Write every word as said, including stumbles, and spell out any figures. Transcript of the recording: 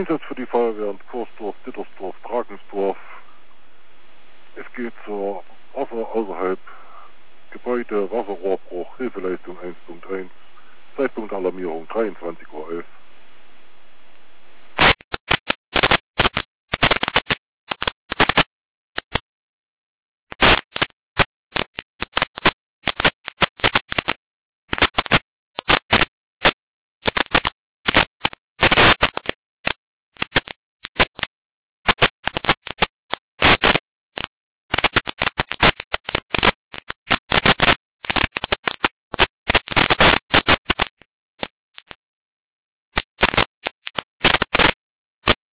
Einsatz für die Feuerwehr in Kursdorf, Dittersdorf, Drakensdorf. Es geht zur Wasser außerhalb Gebäude, Wasserrohrbruch, Hilfeleistung eins Punkt eins, Zeitpunkt Alarmierung dreiundzwanzig Uhr elf.